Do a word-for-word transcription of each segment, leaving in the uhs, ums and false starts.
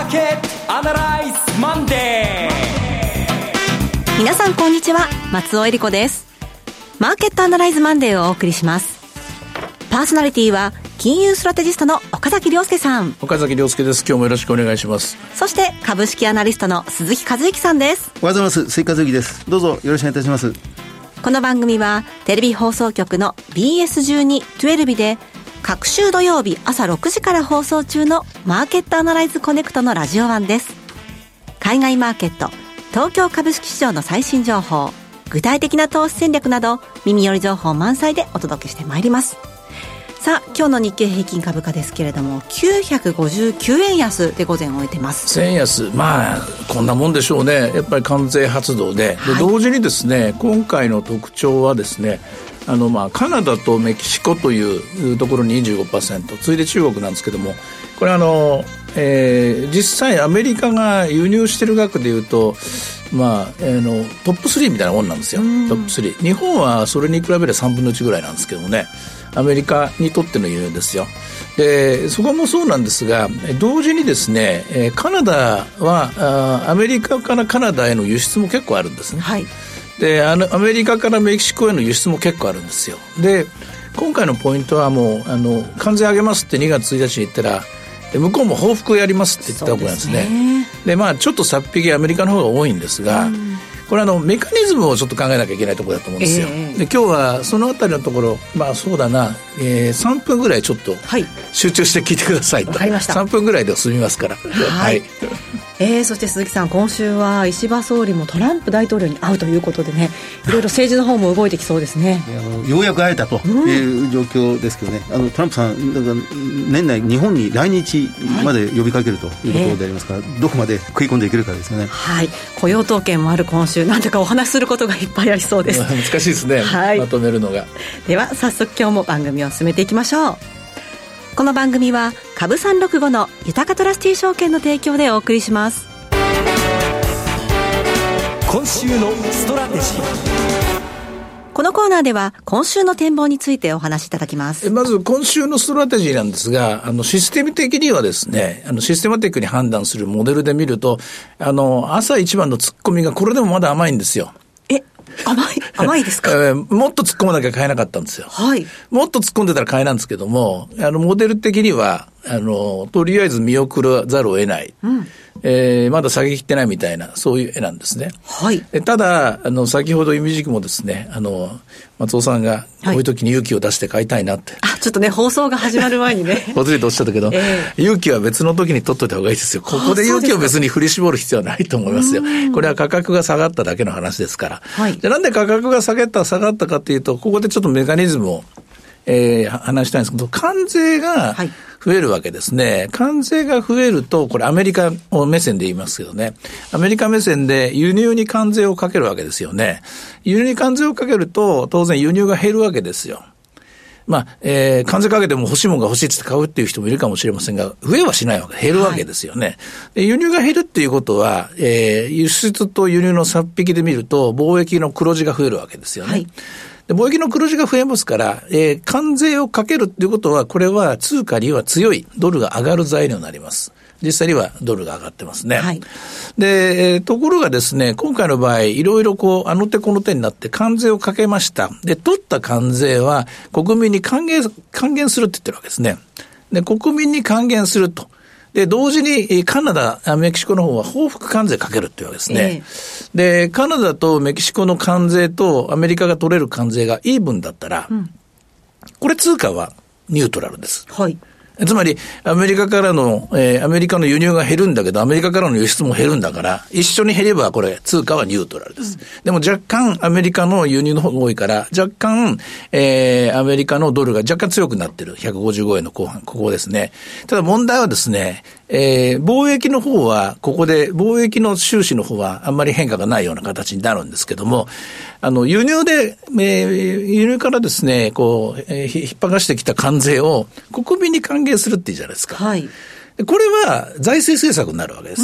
ーケットアナライズマンデー。 皆さんこんにちは、松尾恵理子です。マーケットアナライズマンデーをお送りします。パーソナリティは金融ストラテジストの岡崎亮介さん。 岡崎亮介です。今日もよろしくお願いします。 そして株式アナリストの鈴木和之さんです。 おはようございます。鈴木和之です。どうぞよろしくお願いいたします。 この番組はテレビ放送局の ビーエスじゅうに じゅうに で各週土曜日朝ろくじから放送中のマーケットアナライズコネクトのラジオ版です。海外マーケット、東京株式市場の最新情報、具体的な投資戦略など耳寄り情報満載でお届けしてまいります。さあ、今日の日経平均株価ですけれどもきゅうひゃくごじゅうきゅうえん安で午前を終えてます。 せん安、まあこんなもんでしょうね。やっぱり関税発動 で,、はい、で同時にですね、今回の特徴はですね、あのまあカナダとメキシコというところに にじゅうごパーセント、 次いで中国なんですけども、これあの、えー、実際アメリカが輸入してる額でいうと、まあ、えー、のトップスリーみたいなもんなんですよ。トップスリー、日本はそれに比べればさんぶんのいちぐらいなんですけどもね、アメリカにとっての輸入ですよ。でそこもそうなんですが、同時にですね、カナダはアメリカからカナダへの輸出も結構あるんですね、 はい、 であのアメリカからメキシコへの輸出も結構あるんですよ。で今回のポイントはもうあの関税上げますってにがつついたちに言ったら、向こうも報復やりますって言ったわけなんですね。で、ね、でまあちょっとさっぴきアメリカの方が多いんですが、これあのメカニズムをちょっと考えなきゃいけないところだと思うんですよ、えー、で今日はそのあたりのところ、まあそうだな、えー、さんぷんぐらいちょっと集中して聞いてくださいと。 わかりました。 さんぷんぐらいで済みますから。 はい、はいえー、そして鈴木さん、今週は石破総理もトランプ大統領に会うということでね、いろいろ政治の方も動いてきそうですね。 あのようやく会えたという状況ですけどね、うん、あのトランプさんだから年内日本に来日まで呼びかけるということでありますから、はいえー、どこまで食い込んでいけるかですよね。 はい、雇用統計もある今週、なんとかお話しすることがいっぱいありそうです。 難しいですね、はい、まとめるのが。 では早速今日も番組を進めていきましょう。この番組は株さんろくごの豊かトラスティー証券の提供でお送りします。 今週のストラテジー。 このコーナーでは今週の展望についてお話しいただきます。 まず今週のストラテジーなんですが、あのシステム的にはですね、あのシステマティックに判断するモデルで見ると、あの朝一番の突っ込みがこれでもまだ甘いんですよ。 え甘い甘いですか、 えー、もっと突っ込まなきゃ買えなかったんですよ。 はい。 もっと突っ込んでたら買えなんですけども、あのモデル的にはあのとりあえず見送らざるを得ない、うんえー、まだ下げ切ってないみたいな、そういう絵なんですね。 はい。 ただあの先ほどイミジクもですね、あの松尾さんがこういう時に勇気を出して買いたいなって、はい、 あちょっとね放送が始まる前にねほつれとおっしゃったけど、えー、勇気は別の時に取っといた方がいいですよ。ここで勇気を別に振り絞る必要はないと思いますよ。これは価格が下がっただけの話ですから、はい、じゃあなんで価格が下げた下がったかというと、ここでちょっとメカニズムを、えー、話したいんですけど、関税が増えるわけですね、はい、関税が増えると、これアメリカ目線で言いますけどね、アメリカ目線で輸入に関税をかけるわけですよね。輸入に関税をかけると当然輸入が減るわけですよ。まあ、えー、関税かけても欲しいものが欲しいって買うっていう人もいるかもしれませんが、増えはしないわけ、減るわけですよね。はい、で輸入が減るっていうことは、えー、輸出と輸入の差っ引きで見ると貿易の黒字が増えるわけですよね。はいで貿易の黒字が増えますから、えー、関税をかけるということは、これは通貨には強いドルが上がる材料になります。実際にはドルが上がってますね。はい、で、えー、ところがですね、今回の場合、いろいろこう、あの手この手になって関税をかけました。で、取った関税は国民に還元、還元するって言ってるわけですね。で、国民に還元すると。で、同時にカナダ、メキシコの方は報復関税かけるっていうわけですね。えー、で、カナダとメキシコの関税とアメリカが取れる関税がイーブンだったら、うん、これ通貨はニュートラルです。はい。つまり、アメリカからの、えー、アメリカの輸入が減るんだけど、アメリカからの輸出も減るんだから、一緒に減ればこれ、通貨はニュートラルです。うん、でも若干、アメリカの輸入の方が多いから、若干、えー、アメリカのドルが若干強くなってる。ひゃくごじゅうごえんの後半、ここですね。ただ問題はですね、えー、貿易の方は、ここで、貿易の収支の方はあんまり変化がないような形になるんですけども、あの、輸入で、えー、輸入からですね、こう、えー、引っ張がしてきた関税を国民に還元するっていいじゃないですか。はい。これは財政政策になるわけですよ。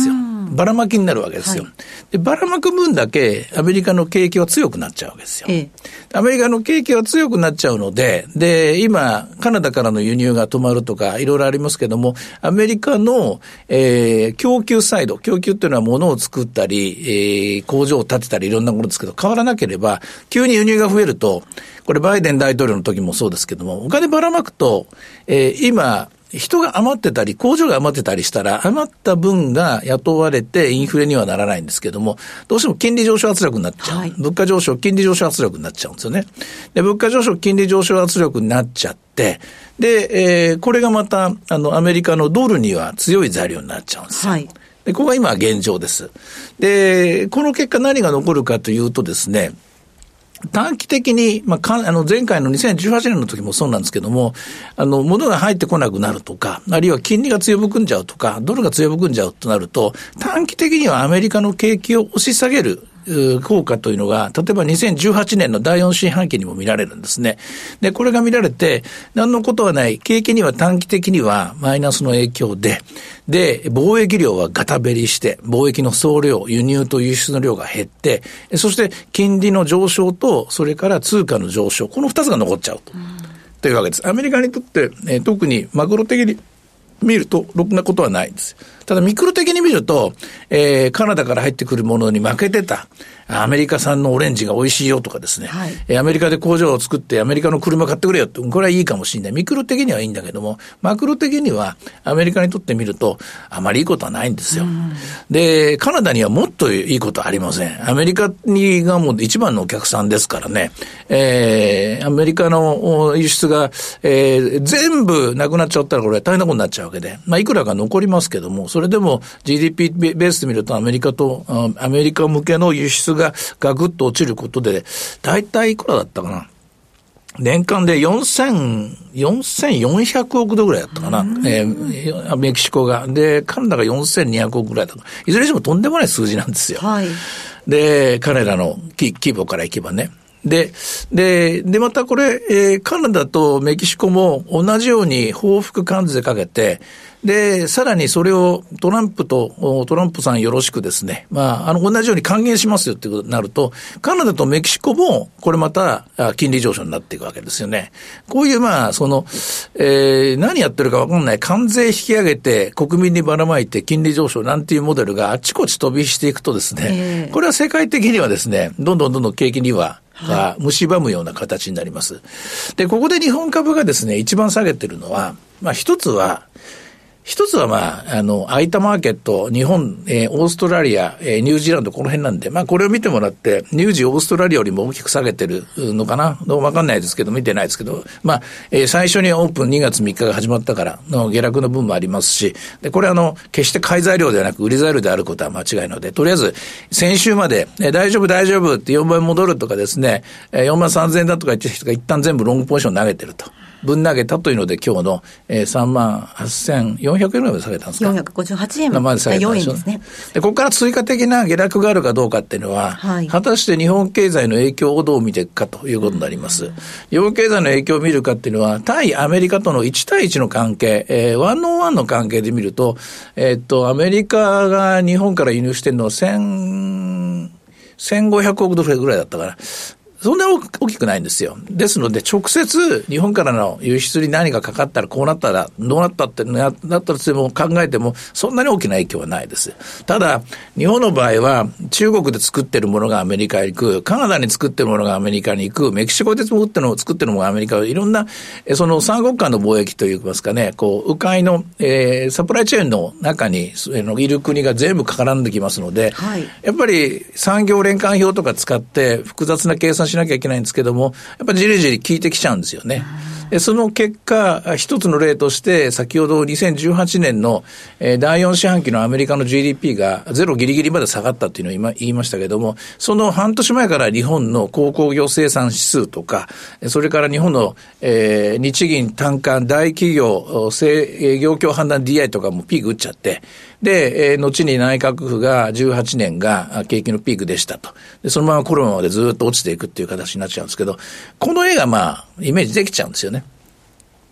ばらまきになるわけですよ、はい、でばらまく分だけアメリカの景気は強くなっちゃうわけですよ、ええ、アメリカの景気は強くなっちゃうので、で今カナダからの輸入が止まるとかいろいろありますけども、アメリカの、えー、供給サイド、供給っていうのは物を作ったり、えー、工場を建てたりいろんなものですけど、変わらなければ急に輸入が増えると、これバイデン大統領の時もそうですけども、お金ばらまくと、えー、今人が余ってたり工場が余ってたりしたら余った分が雇われてインフレにはならないんですけども、どうしても金利上昇圧力になっちゃう、はい、物価上昇金利上昇圧力になっちゃうんですよね。で物価上昇金利上昇圧力になっちゃって、で、えー、これがまたあのアメリカのドルには強い材料になっちゃうんですよ、はい、でここが今現状です。でこの結果何が残るかというとですね、短期的に、まあ、かあの前回のにせんじゅうはちねんの時もそうなんですけども、あの物が入ってこなくなるとか、あるいは金利が強含んじゃうとか、ドルが強含んじゃうとなると、短期的にはアメリカの景気を押し下げる効果というのが、例えばにせんじゅうはちねんのだいよん四半期にも見られるんですね。で、これが見られて、何のことはない、景気には短期的にはマイナスの影響で、で、貿易量はガタベリして、貿易の総量、輸入と輸出の量が減って、そして金利の上昇と、それから通貨の上昇、この二つが残っちゃうと、うん、というわけです。アメリカにとって、えー、特にマクロ的に見るとろくなことはないんです。ただミクロ的に見ると、えー、カナダから入ってくるものに負けてたアメリカ産のオレンジが美味しいよとかですね、はい、えー、アメリカで工場を作ってアメリカの車買ってくれよって、これはいいかもしれない。ミクロ的にはいいんだけども、マクロ的にはアメリカにとってみるとあまりいいことはないんですよ。でカナダにはもっといいことはありません。アメリカにがもう一番のお客さんですからね、えー、アメリカの輸出が、えー、全部なくなっちゃったらこれ大変なことになっちゃうわけで、まあいくらか残りますけども、それでも ジーディーピー ベースで見るとアメリカとアメリカ向けの輸出がガクッと落ちることで、だいたいいくらだったかな、年間でよんせんよんひゃくおくドルぐらいだったかな、えー、メキシコがでカナダがよんせんにひゃくおくぐらいだったか、いずれにしてもとんでもない数字なんですよ、はい、で彼らの規模からいけばね。で、で、で、またこれ、えー、カナダとメキシコも同じように報復関税かけて、で、さらにそれをトランプと、トランプさんよろしくですね、まあ、あの、同じように還元しますよっていうことになると、カナダとメキシコも、これまた、金利上昇になっていくわけですよね。こういう、まあ、その、えー、何やってるかわかんない、関税引き上げて、国民にばらまいて金利上昇なんていうモデルがあちこち飛びしていくとですね、えー、これは世界的にはですね、どんどんどんどん景気には、が蝕むような形になります。で、ここで日本株がですね、一番下げてるのは、まあ一つは、一つはまあ、あの、空いたマーケット、日本、えー、オーストラリア、えー、ニュージーランド、この辺なんで、まあこれを見てもらって、ニュージー、オーストラリアよりも大きく下げてるのかな、どうもわかんないですけど、見てないですけど、まあ、えー、最初にオープンにがつみっかが始まったからの下落の分もありますし、で、これあの、決して買い材料ではなく売り材料であることは間違いので、とりあえず、先週まで、えー、大丈夫大丈夫ってよんばい戻るとかですね、えー、よんまんさんぜんえんだとか言ってる人が一旦全部ロングポジション投げてると。分投げたというので今日の、えー、さんまんはっせんよんひゃくえんぐらいまで下げたんですか。 よんひゃくごじゅうはちえんまで下げたんですよね。 で、ここから追加的な下落があるかどうかっていうのは、はい、果たして日本経済の影響をどう見ていくかということになります。日本経済の影響を見るかっていうのは、対アメリカとのいち対いちの関係、えー、ワンオンワンの関係で見ると、えー、っと、アメリカが日本から輸入してるのは千、千五百億ドルぐらいだったから、そんな大きくないんですよ。ですので、直接日本からの輸出に何がかかったらこうなったらどうなったってなったとしても考えてもそんなに大きな影響はないです。ただ、日本の場合は中国で作ってるものがアメリカに行く、カナダに作ってるものがアメリカに行く、メキシコで作ってるのを作ってるものがアメリカにいろんな、その三国間の貿易といいますかね、こう、迂回の、えー、サプライチェーンの中にいる国が全部絡んできますので、はい、やっぱり産業連関表とか使って複雑な計算しなきゃいけないんですけども、やっぱりじりじり効いてきちゃうんですよね。でその結果、一つの例として先ほどにせんじゅうはちねんの、えー、だいよん四半期のアメリカの ジーディーピー がゼロギリギリまで下がったっていうのを今言いましたけども、その半年前から日本の鉱工業生産指数とか、それから日本の、えー、日銀短観大企業業況判断 ディーアイ とかもピーク打っちゃって、で、えー、後に内閣府がじゅうはちねんが景気のピークでしたと。で、そのままコロナまでずっと落ちていくっていう形になっちゃうんですけど、この絵がまあ、イメージできちゃうんですよね。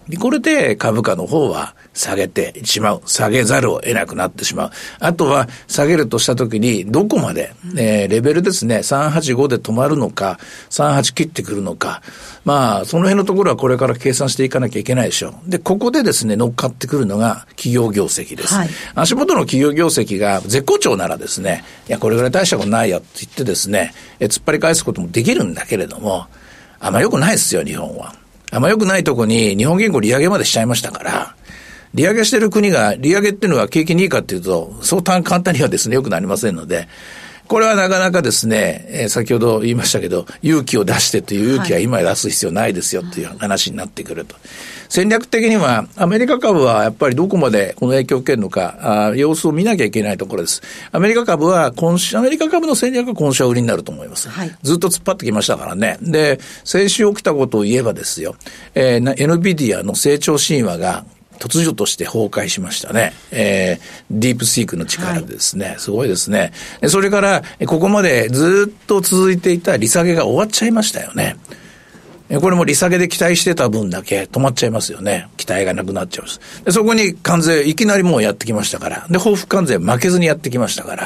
これで株価の方は下げてしまう。下げざるを得なくなってしまう。あとは下げるとしたときにどこまで、えー、レベルですね、さんはちごで止まるのか、さんはち切ってくるのか。まあ、その辺のところはこれから計算していかなきゃいけないでしょう。で、ここでですね、乗っかってくるのが企業業績です。はい、足元の企業業績が絶好調ならですね、いや、これぐらい大したことないよって言ってですね、え突っ張り返すこともできるんだけれども、あんま良くないですよ、日本は。あんま良くないとこに日本銀行利上げまでしちゃいましたから、利上げしてる国が、利上げっていうのは景気にいいかっていうと、そう簡単にはですね、良くなりませんので、これはなかなかですね、えー、先ほど言いましたけど、勇気を出してという勇気は今出す必要ないですよという話になってくると。はい、戦略的には、アメリカ株はやっぱりどこまでこの影響を受けるのか、あ様子を見なきゃいけないところです。アメリカ株は今週、アメリカ株の戦略は今週は売りになると思います。はい、ずっと突っ張ってきましたからね。で、先週起きたことを言えばですよ、えー、エヌビディアの成長神話が、突如として崩壊しましたね。えー、ディープシークの力でですね、はい、すごいですね。それから、ここまでずっと続いていた利下げが終わっちゃいましたよね。これも利下げで期待してた分だけ止まっちゃいますよね。期待がなくなっちゃうんです。でそこに関税、いきなりもうやってきましたから。で、報復関税負けずにやってきましたから。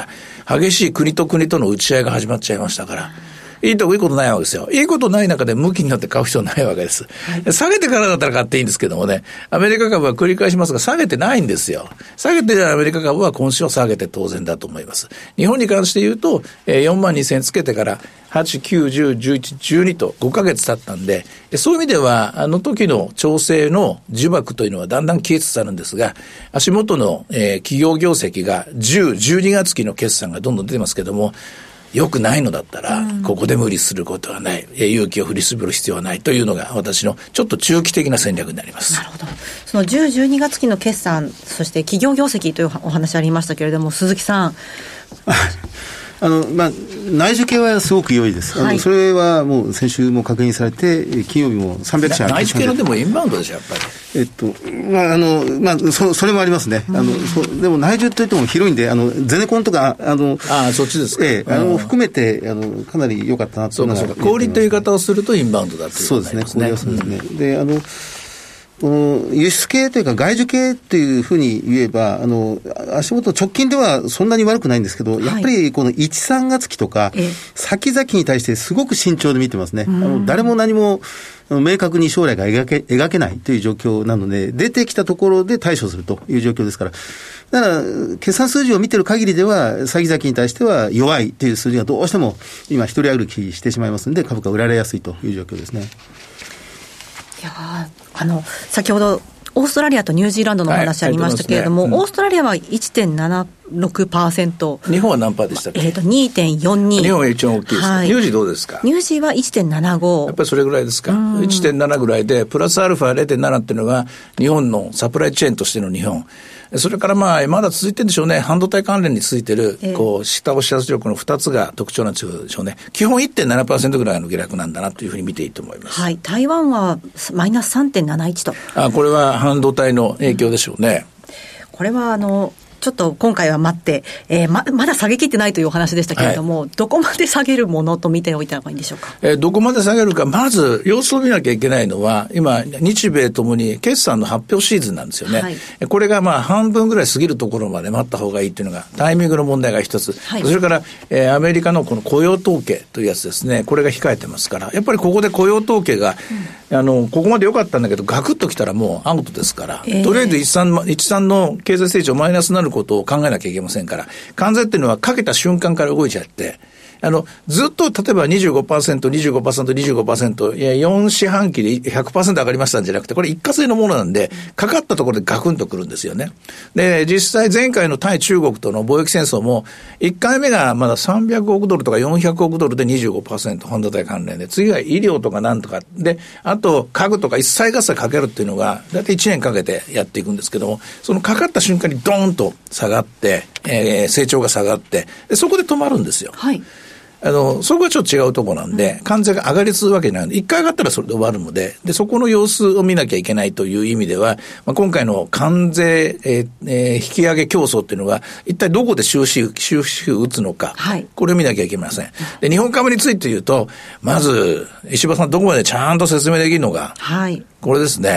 激しい国と国との打ち合いが始まっちゃいましたから。いいとこいいことないわけですよ。いいことない中で向きになって買う必要ないわけです。はい、下げてからだったら買っていいんですけどもね、アメリカ株は繰り返しますが下げてないんですよ。下げてるアメリカ株は今週は下げて当然だと思います。日本に関して言うと、よんまんにせんつけてからはち、きゅう、じゅう、じゅういち、じゅうにとごかげつ経ったんで、そういう意味ではあの時の調整の呪縛というのはだんだん消えつつあるんですが、足元の、えー、企業業績がじゅう、じゅうにがつ期の決算がどんどん出てますけども、良くないのだったら、ここで無理することはない、勇気を振り絞る必要はないというのが私のちょっと中期的な戦略になります。 なるほど。そのじゅう、じゅうにがつ期の決算、そして企業業績というお話ありましたけれども、鈴木さん。 あの、まあ、内需系はすごく良いです。はい、あのそれはもう先週も確認されて、金曜日もさんびゃく社。 内需系のでもインバウンドでしょ、やっぱり。 えっと、まあ、あの、まあ、そ、それもありますね。あの、そでも内需といっても広いんで、あの、ゼネコンとか、あの、 ああ、そっちですか。 ええ、あの、含めて、あの、かなり良かったなというのが。 そうか、そうか。小売りという言い方をするとインバウンドだということになりますね。 そうですね、小売りはそうですね。うん、で、あの、この輸出系というか外需系っていうふうに言えば、あの、足元直近ではそんなに悪くないんですけど、はい、やっぱりこのいち、さんがつ期とか、先々に対してすごく慎重で見てますね。あの誰も何も明確に将来が描け、描けないという状況なので、出てきたところで対処するという状況ですから、だから、決算数字を見てる限りでは、先々に対しては弱いという数字がどうしても今一人歩きしてしまいますので、株価売られやすいという状況ですね。 いやあの先ほどオーストラリアとニュージーランドのお話ありましたけれども、はいねうん、オーストラリアは いちてんななろくパーセント、 日本は何パーでしたっけ、 えー、と にてんよんに、 日本が一番大きいです、はい、ニュージーどうですか。 ニュージーは いちてんななご、 やっぱりそれぐらいですか。 いってんなな ぐらいでプラスアルファ ゼロてんなな っていうのが日本のサプライチェーンとしての日本、それからまあまだ続いてるんでしょうね。半導体関連についてるこう下押し圧力のふたつが特徴なんでしょうね。基本 いってんななパーセント ぐらいの下落なんだなというふうに見ていいと思います。 はい、台湾はマイナス さんてんなないち と。 あ、これは半導体の影響でしょうね。 うん、これはあのちょっと今回は待って、えー、ま, まだ下げきってないというお話でしたけれども、はい、どこまで下げるものと見ておいた方がいいんでしょうか。 えー、どこまで下げるか、まず様子を見なきゃいけないのは、今日米ともに決算の発表シーズンなんですよね。はい、これがまあ半分ぐらい過ぎるところまで待った方がいいというのがタイミングの問題が一つ、はい、それから、えー、アメリカのこの雇用統計というやつですね、これが控えてますから、やっぱりここで雇用統計が、うん、あのここまで良かったんだけどガクッときたらもうアウトですから、えー、とりあえず一産一産の経済成長マイナスになることを考えなきゃいけませんから、関税っていうのはかけた瞬間から動いちゃって、あのずっと例えば にじゅうごパーセント、にじゅうごパーセント、にじゅうごパーセント、いやよん四半期で ひゃくパーセント 上がりましたんじゃなくて、これ一過性のものなんで、かかったところでガクンとくるんですよね。で、実際前回の対中国との貿易戦争も、いっかいめがまださんびゃくおくドルとかよんひゃくおくドルで にじゅうごパーセント 半導体関連で、次は医療とかなんとかで、あと家具とか一切合切かけるっていうのがだいたいいちねんかけてやっていくんですけども、そのかかった瞬間にドーンと下がって、えー、成長が下がってでそこで止まるんですよ。はい。あの、そこはちょっと違うところなんで、関税が上がり続くわけじゃないので、一回上がったらそれで終わるので、で、そこの様子を見なきゃいけないという意味では、まあ、今回の関税、えーえー、引き上げ競争っていうのが、一体どこで終止符、終止符を打つのか、はい、これを見なきゃいけません。で、日本株について言うと、まず、石破さんどこまでちゃんと説明できるのか、はい、これですね。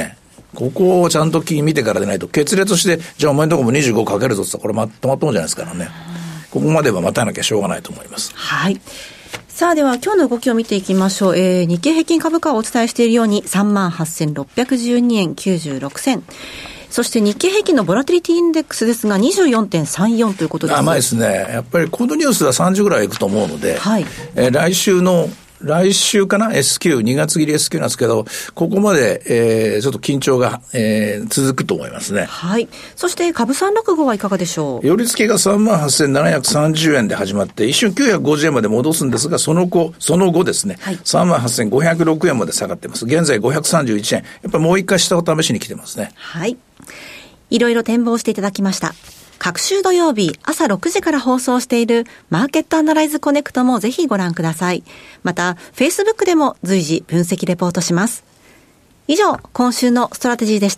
ここをちゃんと見てからでないと、決裂して、じゃあお前のとこもにじゅうごかけるぞって言ったら、これまとまったもんじゃないですからね。ここまでは待たなきゃしょうがないと思います。 はい。さあでは今日の動きを見ていきましょう。えー、日経平均株価をお伝えしているように さんまんはっせんろっぴゃくじゅうにえんきゅうじゅうろくせん。そして日経平均のボラティリティインデックスですが にじゅうよんてんさんよん ということです。 甘いですね。やっぱりこのニュースはさんじゅうぐらいいくと思うので、 はい、 えー、来週の来週かな S q、にがつ切り S q なんですけど、ここまで、えー、ちょっと緊張が、えー、続くと思いますね。 はい。そして株さんろくごはいかがでしょう。 寄り付きが さんまんはっせんななひゃくさんじゅうえんで始まって、一瞬きゅうひゃくごじゅうえんまで戻すんですが、その後、その後ですね、はい、さんまんはっせんごひゃくろくえんまで下がってます。現在ごひゃくさんじゅういちえん。やっぱりもう一回下を試しに来てますね。 はい。いろいろ展望していただきました。各週土曜日朝ろくじから放送しているマーケットアナライズコネクトもぜひご覧ください。また Facebook でも随時分析レポートします。以上、今週のストラテジーでした。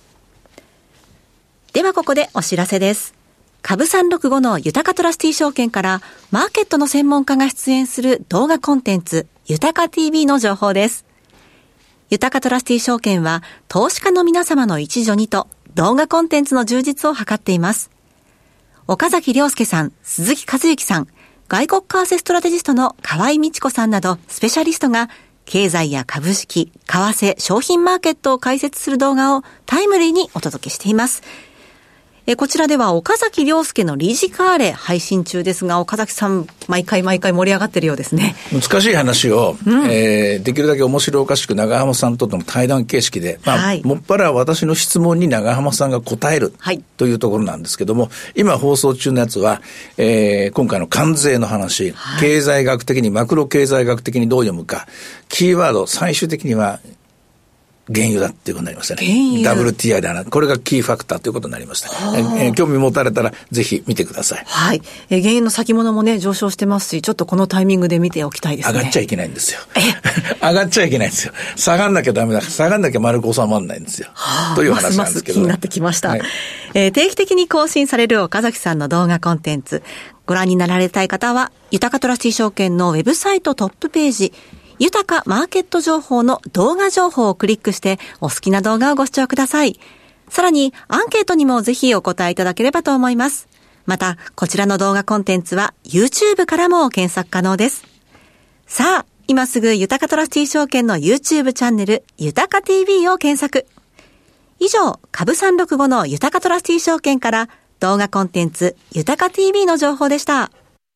ではここでお知らせです。株さんろくごの豊かトラスティ証券からマーケットの専門家が出演する動画コンテンツ豊か ティーブイ の情報です。豊かトラスティ証券は投資家の皆様の一助にと動画コンテンツの充実を図っています。岡崎亮介さん、鈴木和之さん、外国為替ストラテジストの河合美智子さんなどスペシャリストが経済や株式、為替、商品マーケットを解説する動画をタイムリーにお届けしています。えこちらでは岡崎亮介の理事カーレ配信中ですが、岡崎さん毎回毎回盛り上がってるようですね。 難しい話を、うんえー、できるだけ面白おかしく長浜さんとの対談形式で、まあはい、もっぱら私の質問に長浜さんが答える、はい、というところなんですけども、今放送中のやつは、えー、今回の関税の話、はい、経済学的にマクロ経済学的にどう読むか、キーワード最終的には原油だっていうことになりましたね。ダブリューティーアイ だな。これがキーファクターということになりました。えー、興味持たれたらぜひ見てください。 はい。えー、原油の先物もね、上昇してますし、ちょっとこのタイミングで見ておきたいですね。 上がっちゃいけないんですよ。上がっちゃいけないんですよ。下がんなきゃダメだ。下がんなきゃ丸く収まらないんですよ。という話なんですけど。 ますます気になってきました。 はいえー、定期的に更新される岡崎さんの動画コンテンツ。ご覧になられたい方は、豊かトラスティ証券のウェブサイトトップページ、豊かマーケット情報の動画情報をクリックしてお好きな動画をご視聴ください。さらにアンケートにもぜひお答えいただければと思います。またこちらの動画コンテンツは YouTube からも検索可能です。さあ今すぐ豊かトラスティ証券の YouTube チャンネル豊か ティーブイ を検索。以上株さんろくごの豊かトラスティ証券から動画コンテンツ豊か ティーブイ の情報でした。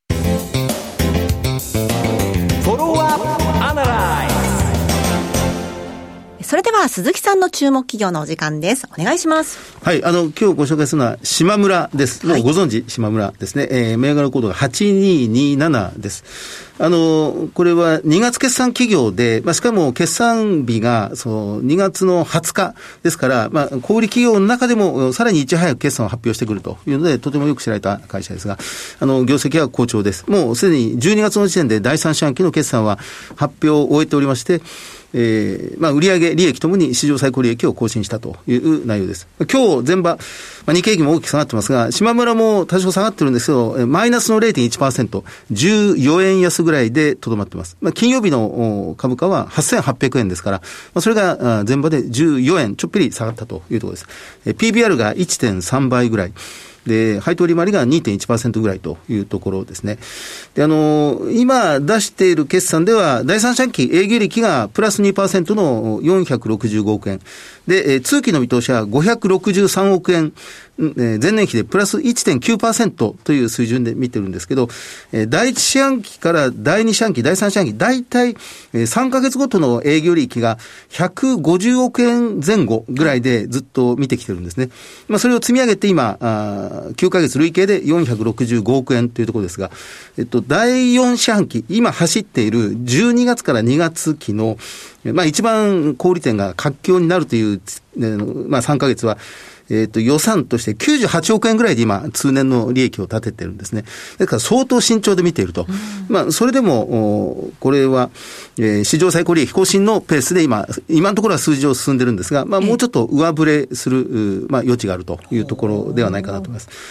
それでは鈴木さんの注目企業のお時間です。お願いします。 はい、あの今日ご紹介するのは島村です。もうご存知、はい、島村ですね。えー、銘柄コードがはちににななです。あのこれはにがつ決算企業で、まあ、しかも決算日がそうにがつのはつかですから、まあ、小売企業の中でもさらにいち早く決算を発表してくるというので、とてもよく知られた会社ですが、あの業績は好調です。もうすでにじゅうにがつの時点でだいさん四半期の決算は発表を終えておりまして、えー、まあ、売上利益ともに史上最高利益を更新したという内容です。今日前場、まあ、日経平均も大きく下がってますが、島村も多少下がってるんですけど、マイナスの れいてんいちパーセント、じゅうよえん安ぐらいでとどまってます。まあ、金曜日の株価ははっせんはっぴゃくえんですから、まあ、それが前場でじゅうよえんちょっぴり下がったというところです。ピービーアール が いってんさんばいぐらい。で、配当利回りが にてんいちパーセント ぐらいというところですね。で、あのー、今出している決算では、第三四半期営業利益がプラス にパーセント のよんひゃくろくじゅうごおくえん。で、通期の見通しはごひゃくろくじゅうさんおくえん、前年比でプラス いってんきゅうパーセント という水準で見てるんですけど、第一四半期から第二四半期、第三四半期、だいたいさんかげつごとの営業利益がひゃくごじゅうおくえんぜん後ぐらいでずっと見てきてるんですね。まあ、それを積み上げて今、きゅうかげつ累計でよんひゃくろくじゅうごおくえんというところですが、えっと、だいよん四半期、今走っているじゅうにがつからにがつ期の、まあ一番小売店が活況になるという、まあさんかげつは、えっと、予算としてきゅうじゅうはちおくえんぐらいで今、通年の利益を立ててるんですね。だから相当慎重で見ていると。うん、まあ、それでも、これは、えー、史上最高利益更新のペースで今、今のところは数字を進んでるんですが、まあ、もうちょっと上振れする、まあ、余地があるというところではないかなと思います。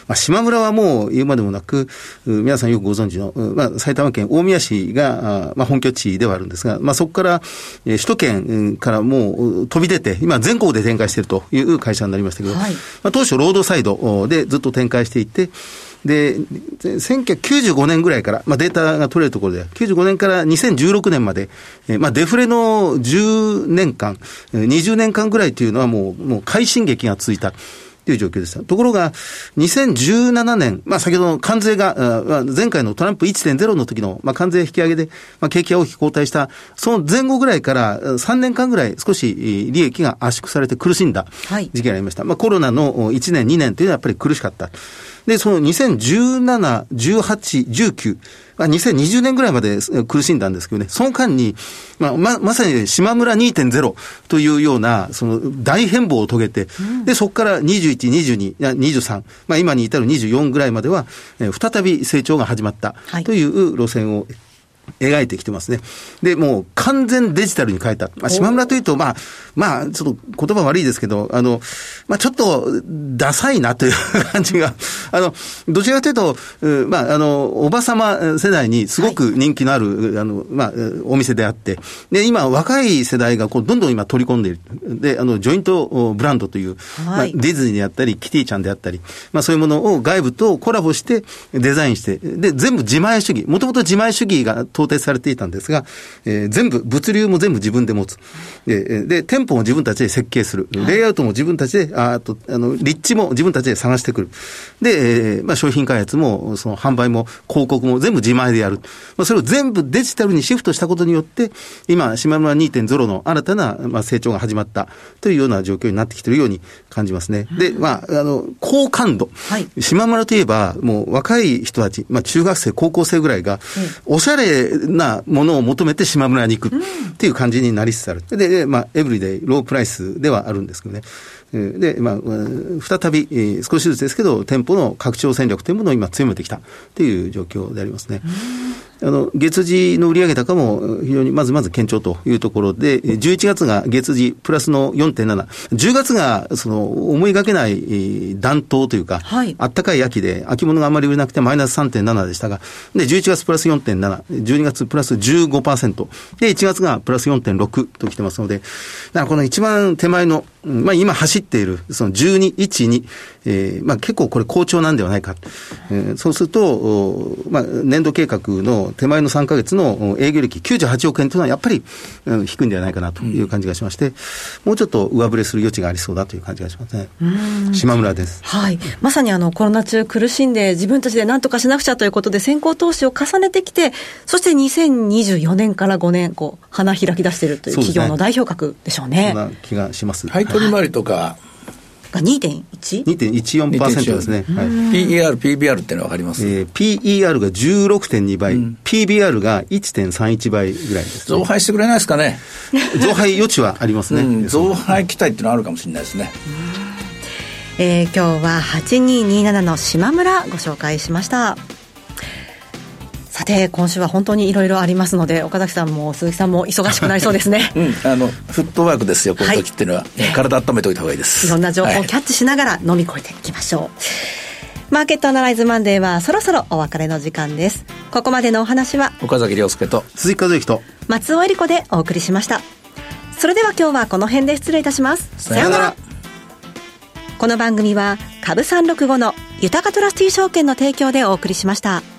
まあ、島村はもう言うまでもなく、皆さんよくご存知の、まあ、埼玉県大宮市が、まあ、本拠地ではあるんですが、まあ、そこから、えー、首都圏からもう飛び出て、今全国で展開しているという会社になりましたけど、はい、まあ、当初ロードサイドでずっと展開していて、で、せんきゅうひゃくきゅうじゅうごねんぐらいから、まあ、データが取れるところで、きゅうじゅうごねんからにせんじゅうろくねんまで、えー、まあ、デフレのじゅうねんかん、にじゅうねんかんぐらいというのはもう、もう快進撃が続いた。という状況でした。ところが、にせんじゅうななねん、まあ先ほどの関税が、前回のトランプ いってんゼロ の時の、まあ、関税引き上げで、まあ、景気が大きく後退した、その前後ぐらいからさんねんかんぐらい少し利益が圧縮されて苦しんだ時期がありました。はい、まあコロナのいちねん、にねんというのはやっぱり苦しかった。で、そのにせんじゅうなな、じゅうはち、じゅうきゅう、にせんにじゅうねんぐらいまで苦しんだんですけどね、その間に、まあ、ま、まさに島村 にてんゼロ というような、その大変貌を遂げて、うん、で、そこからにじゅういち、にじゅうに、にじゅうさん、まあ今に至るにじゅうよんぐらいまでは、えー、再び成長が始まったという路線を、はい、描いてきてますね。で、もう完全デジタルに変えた。まあ、島村というと、まあ、まあ、ちょっと言葉悪いですけど、あの、まあ、ちょっと、ダサいなという感じが、あの、どちらかというと、まあ、あの、おばさま世代にすごく人気のある、はい、あの、まあ、お店であって、で、今、若い世代がこう、どんどん今取り込んでいる。で、あの、ジョイントブランドという、はい、まあ、ディズニーであったり、キティちゃんであったり、まあ、そういうものを外部とコラボしてデザインして、で、全部自前主義、もともと自前主義が到底されていたんですが、えー、全部、物流も全部自分で持つ。で、で店舗も自分たちで設計する。レイアウトも自分たちで、あと、あの、立地も自分たちで探してくる。で、えー、まあ、商品開発も、その販売も、広告も全部自前でやる。まあ、それを全部デジタルにシフトしたことによって、今、島村 にてんゼロ の新たな、まあ、成長が始まったというような状況になってきているように感じますね。で、まあ、あの、高感度。はい、島村といえば、もう若い人たち、まあ、中学生、高校生ぐらいが、うん、おしゃれなものを求めて島村に行くっていう感じになりつつある。で、でまあ、エブリデイ、ロープライスではあるんですけどね。で、まあ、再び、えー、少しずつですけど、店舗の拡張戦略というものを今強めてきたという状況でありますね。あの、月次の売上高も非常にまずまず堅調というところで、じゅういちがつが月次プラスの よんてんなな、じゅうがつがその思いがけない暖冬というか、はい、あったかい秋で、秋物があまり売れなくてマイナス さんてんなな でしたが、で、じゅういちがつプラス よんてんなな、じゅうにがつプラス じゅうごパーセント、で、いちがつがプラス よんてんろく と来てますので、だからこの一番手前の、まあ今走っている、そのじゅうに、いち、に、えー、まあ結構これ好調なんではないか。えー、そうすると、まあ年度計画の手前のさんかげつの営業利益きゅうじゅうはちおくえんというのはやっぱり、うん、低いんではないかなという感じがしまして、うん、もうちょっと上振れする余地がありそうだという感じがしますね。島村です。 はい。まさにあのコロナ中苦しんで自分たちで何とかしなくちゃということで先行投資を重ねてきて、そしてにせんにじゅうよねんからごねんこう花開き出しているという企業の代表格でしょうね。 そんな気がします。 はい、取り回りとか。 が にてんいち？ にてんいちよんパーセント ですね。 はい、ピーイーアール、ピービーアール ってのは分かります？ えー、ピーイーアール が じゅうろくてんにばい、うん、ピービーアール が いってんさんいちばいぐらいです、 ね。増配してくれないですかね。 増配余地はありますね。うん、 増配期待っていうのはあるかもしれないですね。 えー、今日ははちにーにーななの島村ご紹介しました。さて今週は本当にいろいろありますので岡崎さんも鈴木さんも忙しくなりそうですね、 うん、あのフットワークですよこういう時っていうのは、はい、体温めておいた方がいいです。 いろんな情報をキャッチしながら飲み越えていきましょう、はい、マーケットアナライズマンデーはそろそろお別れの時間です。ここまでのお話は岡崎亮介と鈴木和之と松尾恵理子でお送りしました。それでは今日はこの辺で失礼いたします。 さようなら。 この番組は株さんろくごの豊かトラスティ証券の提供でお送りしました。